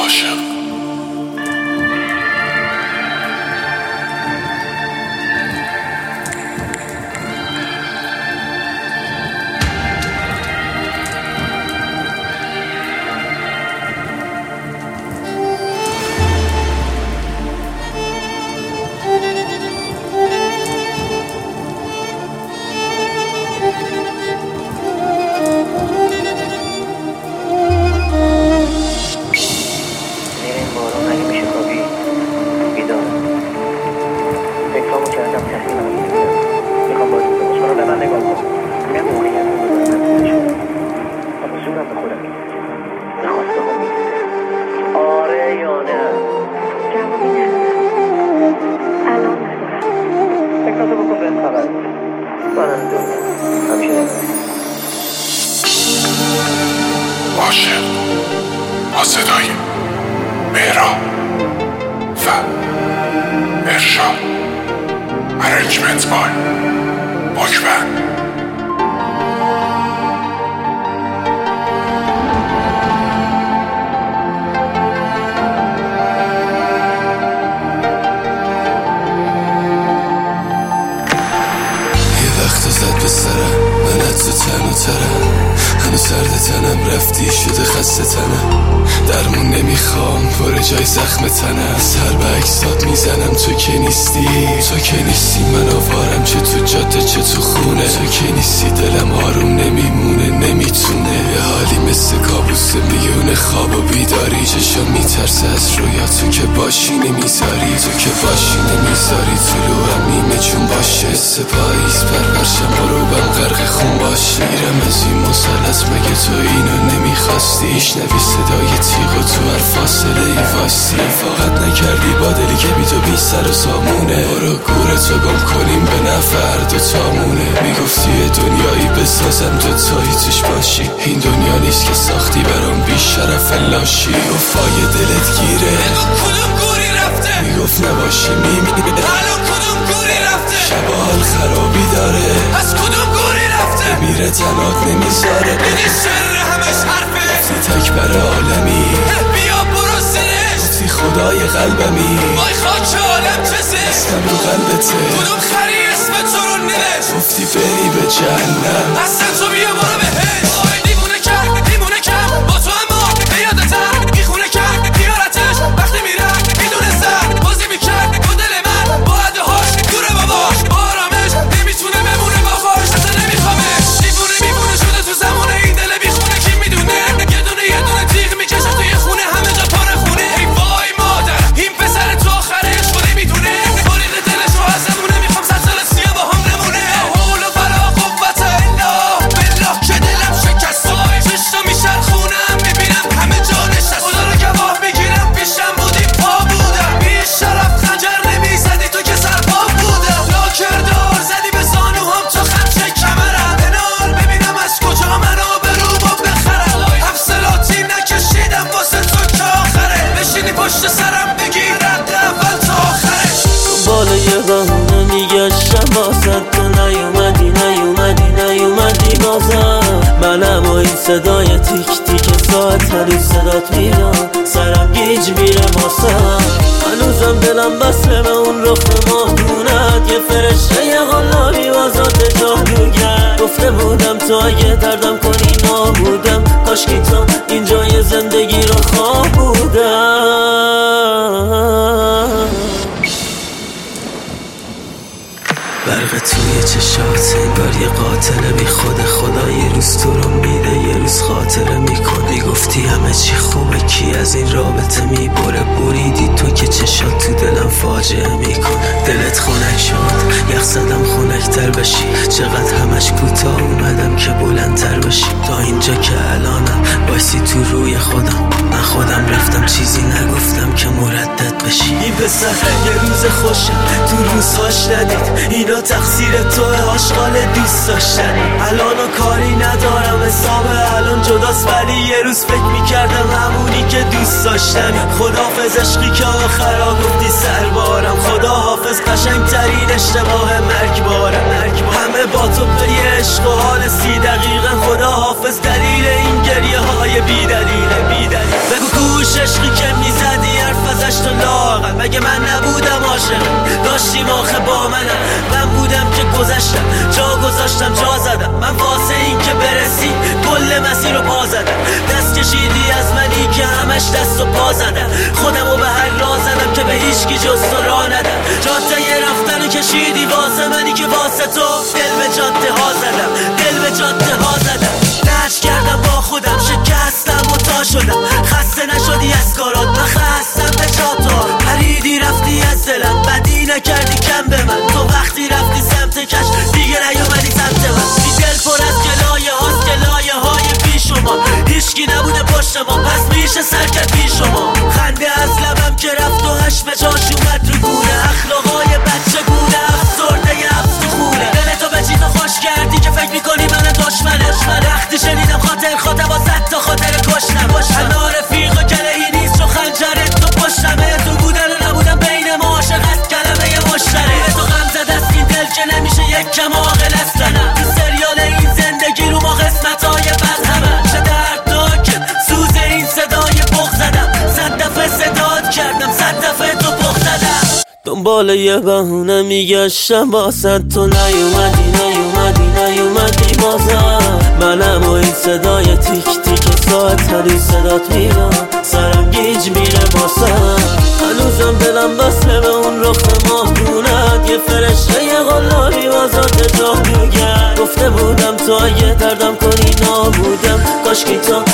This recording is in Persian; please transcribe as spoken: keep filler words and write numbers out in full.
عاشق. عاشق با صدای مهران و ارشاد ارنجمنت بای باکبند. زد به سرم منت تو تن و ترم، هنو سرد تنم رفتی شده خسته تنم، درمون نمیخوام پر جای زخم تنم، سر به اکسات میزنم تو که نیستی، تو که نیستی من آوارم چه تو جاده چه تو خونه، تو که نیستی دلم آروم نمیمونه نمیتونه، یه حالی مثل کابوس میونه خواب و بیداری، چشم میترسه از رویا تو که باشی نمیذاری، تو که باشی نمیذاری، طلوعم نیمه چون باشه سپاییز پرورشم آروبم غرق خون باشی، میرم از این مسلط مگه تو اینو نمیخواستی، شنوی صدای تیغ و تو هر فاصله ای واستی، فقط نکردی با دلی که بی تو بی سر و سامونه، برو گورتو گم کنیم به نفر دو تامونه، میگفتی یه دنیایی بسازم دو تایی توش باشی، این دنیا نیست که ساختی برام بی شرف لاشی، وفای دلت گیره کدوم گوری رفته، میگفت نباشی میمیره الان کدوم گوری رفته، شبا حال خرابی داره از کدوم گوری رفته، میره تنات نمیذاره، دیدی سر همش حرفه، گفتی تکبر عالمی بیا برو سرش، گفتی خدای قلبمی وای خاک عالم چسه، اسمم رو قلبته، کدوم خری اسم تو رو نوشت، گفتی بری به جهنم اصلا تو بیا برو بهش، وای دیوونه کرد دیوونه کرد با تو اما بیادتر، میخونه کرد دیارتش وقتی میرد میدونه سر بازی میکرد با دل من، با عدهاش دوره باباش، با آرامش نمیتونه بمونه با خوش، اصلا نمیخوامش، دیوونه میمونه شده تو زمونه، این دل بیخونه کی میدونه، یه دونه یه دونه تیغ میکشه توی خونه همه جا پر خونه، ای وای مادر این پسر تو آخرش خودی میدونه، بریق دلش رو از زمونه، میخوام صد سال سیه با هم نمونه، حول و ولا قوت الا بالله که دلم شکست، چشتا میشن خونم میبینم همه جا نشست، خدا رو گواه میگیرم پیشم بودی پا بودم، بی شرف خنجر نمیزدی تو که سرپا بودم، لاکردار زدی به زانوهام تو خمچه کمرم، بنال ببینم از کجا منو به رو با بخرم، حفصلاتی نکشیدم واسه تو که آخره، بشینی پشت سرم بگی رد اول تا آخره، بالای بهونه میگشتم واسد تو نیومدی نیومدی نیومدی بازم، منم و این صدای تیک تیک ساعت هر صدات میرم، سرم گیج میره واسم، هنوزم دلم بسته به اون رخ ماهونت، یه فرشته یه غلابی واسات جادوگر، گفته بودم تو اگه دردم کنی نابودم، کاشکی تو اینجای زندگی رو خواه بودم، برق توی چشات انگار یه قاتل بی خود خدا، یه روز تو رو میده یه روز خاطره میکنه، میگفتی همه چی خوبه کی از این رابطه میبره، بریدی تو که چشات تو دلم فاجعه میکنه، دلت خنک شد یخ زدم خنکتر بشی، چقدر همش کوتاه اومدم که بلندتر بشی، تا اینجا که الانم بایستی تو روی خودم، من خودم رفتم چیزی نگفتم که مردد بشی، این پسر یه روز خوشه تو روزهاش ندید، اینا تقصیر توه آشغال دوست داشتن، الانو کاری ندارم حساب الان جداست، ولی یه روز فکر میکردم همونی که دوست داشتم، خداحافظ عشقی که آخرا گفتی سربارم، خداحافظ قشنگ ترین اشتباه مرگبارم، همه با تو پی عشق و حال سی دقیقه، خداحافظ دلیل این گریه های بی دلیل بی دلیل، بگو کوش عشقی که مگه من نبودم عاشق؟ داشتیم آخه با منم. من بودم که گذشتم، جا گذاشتم جا زدم. من واسه این که برسی کل مسیر رو پا زدم. دست کشیدی از منی که همش دست و پا زدم. خودم رو به هر راه زدم که به هیچکی جز تو راه ندم. جاده رفتن رو کشیدی واسه منی که واسه تو دل به جاده ها زدم، دل به جاده ها زدم. نش کردم با خودم، شکستم و تا شدم. خسته نشدی از کارات، من خستم به جاتا. پریدی رفتی از دلم، بدی نکردی کم به من. تو وقتی رفتی سمت کش دیگه نیومدی سمت من. بی دل پر از گلایه هاست، گلایه های بی شما. هیچکی نبوده پشت ما، پس میشه سر کرد بی شما. خنده از لبم که رفت و هش به جاش اومد رو گونه. اخلاقای بچه گونه، افسرده افسخونه. دلتو به چیزا خوش کردی که فکر میکنی من دشمنه. وقتی شنیدم خاطر خاطر با صد تا خاطر کشتم. انا رفیق و کلهی نیست چون خنجرت تو پشتمه. تو بودن و نبودن بین ما عاشق است کلمه مشترک. تو غم زده است این دل که نمیشه یک کم عاقل است. تو سریال این زندگی رو ما قسمتای بد همه. چه دردناکه سوز این صدای بغض زدم. صد دفعه صدات کردم، صد دفعه تو بغض زدم. دنبال یه بهونه میگشتم واسه تو، نیومدی نیومدی نیومدی بازم. منم و این صدای تیک تیک ساعت هر صدات میرم، سرم گیج میره باسم. هنوزم دلم بسته به اون رخ ماهدونت. یه فرشته یه غلاری واسات جا میگرد. گفته بودم تو اگه دردم کنی نابودم. کاشکی تو